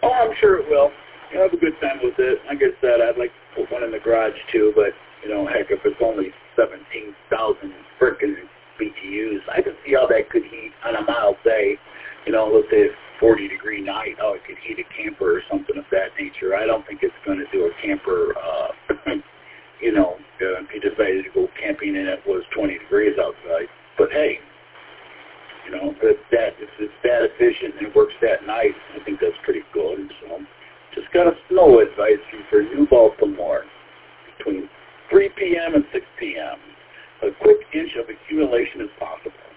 Oh, I'm sure it will. You'll have a good time with it. Like I said, I'd like to put one in the garage too, but, heck, if it's only 17,000 frickin' BTUs, I can see how that could heat on a mild day. Let's say a 40-degree night, it could heat a camper or something of that nature. I don't think it's going to do a camper, if you decided to go camping and it was 20 degrees outside. But hey, if it's that efficient and it works that nice, I think that's pretty good. So just got a snow advisory for New Baltimore between 3 p.m. and 6 p.m. A quick inch of accumulation is possible.